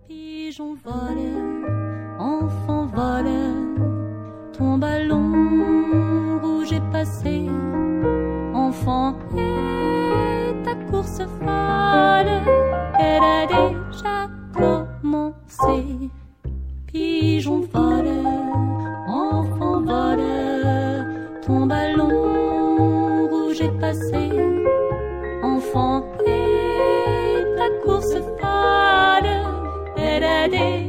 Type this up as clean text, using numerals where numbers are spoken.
Pigeon vole, enfant vole, ton ballon rouge est passé. Enfant, et ta course folle, elle a déjà commencé. Pigeon vole, enfant vole, ton ballon rouge est passé. Enfant, et ta course folle, elle a déjà